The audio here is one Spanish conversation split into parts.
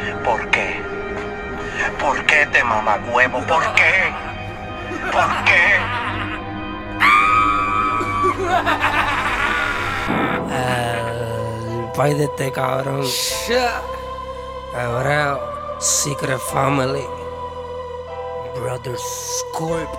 ¿Por qué? ¿Por qué te mamahuevo? ¿Por qué? ¿Por qué? El país de este cabrón. Hebreo, Secret Family, Brothers Corp.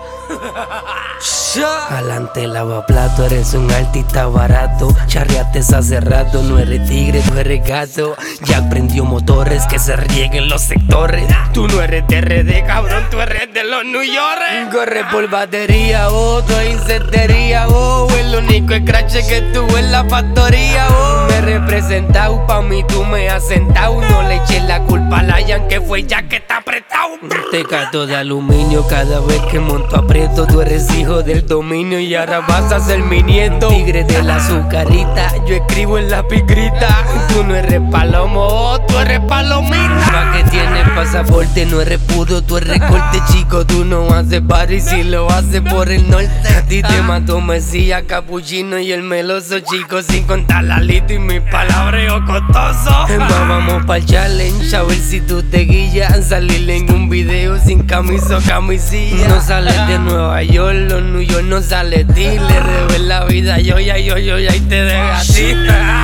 Adelante lavaplato, eres un artista barato. Charreates hace rato, no eres tigre, tú eres gato. Jack prendió motores que se rieguen los sectores. Tú no eres de RD, cabrón, tú eres de los New York. Corre por batería, tú hay incentería, el único scratch que tuve en la factoría, Me he representado, pa' mí tú me has sentado. No le eches la culpa a Lion, que fue ya que está apretado. Te cato de aluminio cada vez que monto aprieto. Tú eres hijo del dominio y ahora vas a ser mi nieto. Tigre de la azucarita, yo escribo en la pigrita. Tú no eres palomo, tú eres palomita. Pa' que tienes pasaporte, no eres puro, tú eres corte, chico. Tú no haces party si lo haces por el norte. A ti te mató Mesías, Capuchino y el meloso, chico. Sin contar la lito y mi palabreo costoso. Vamos pa'l challenge, a ver si tú te guillas. Salir en un video sin camisa o camisilla. No sales de Nueva York, los New York no sale ti. Le debes la vida, yo y te dejo a ti.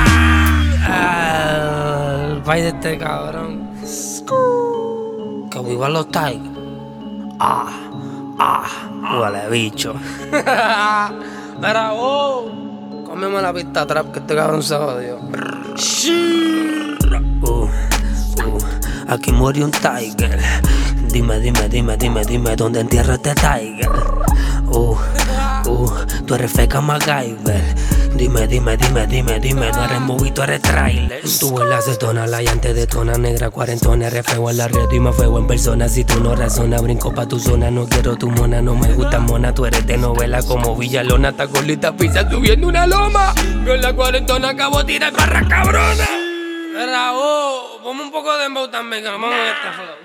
El país de este cabrón. Que vivan los Tigers. Huele bicho. Mira, cómeme la pista trap que este cabrón se jodió. Aquí murió un Tiger. Dime, ¿dónde entierra este Tiger? Tú eres feca MacGyver. Dime, no eres movie, tú eres trailer. Tú en la acetona, la llante detona, negra cuarentona, eres feo en la red y más feo en persona. Si tú no razonas, brinco pa' tu zona, no quiero tu mona, no me gusta mona. Tú eres de novela como Villalona, está golita pisa subiendo una loma. Yo en la cuarentona acabo de tirar barra cabrona. Mira, ponme un poco de dembow también, que nos vamos a esta flow.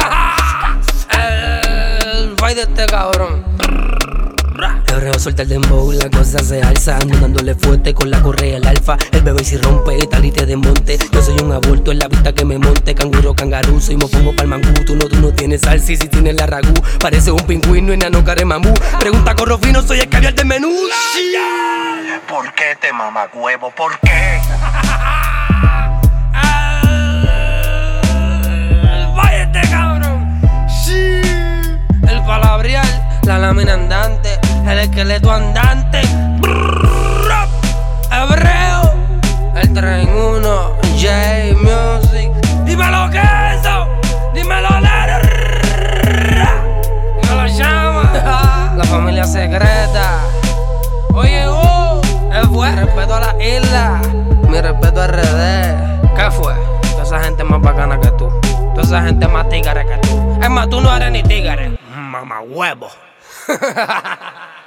El fight de este cabrón. Hebreo suelta el dembow, la cosa se alza. Ando dándole fuerte con la correa el alfa. El bebé si rompe, tal y te desmonte. Yo soy un aborto en la pista que me monte. Canguro, cangaruzo y me pongo pa'l mangú. Tú no tienes salsa y si tienes la ragú. Parece un pingüino, enano, caremamú. Pregunta corro fino, soy el caviar del menú. ¿Por qué te mamahuevo? ¿Por qué? La lámina andante, el esqueleto andante. Hebreo, el 3 en 1, J Music. Dímelo que es eso, dímelo dímelo llama. La familia secreta. Oye, fue respeto a la isla, mi respeto a RD. ¿Qué fue? Toda esa gente más bacana que tú, toda esa gente más tigre que tú. Es más, tú no eres ni tigre, mamahuevo.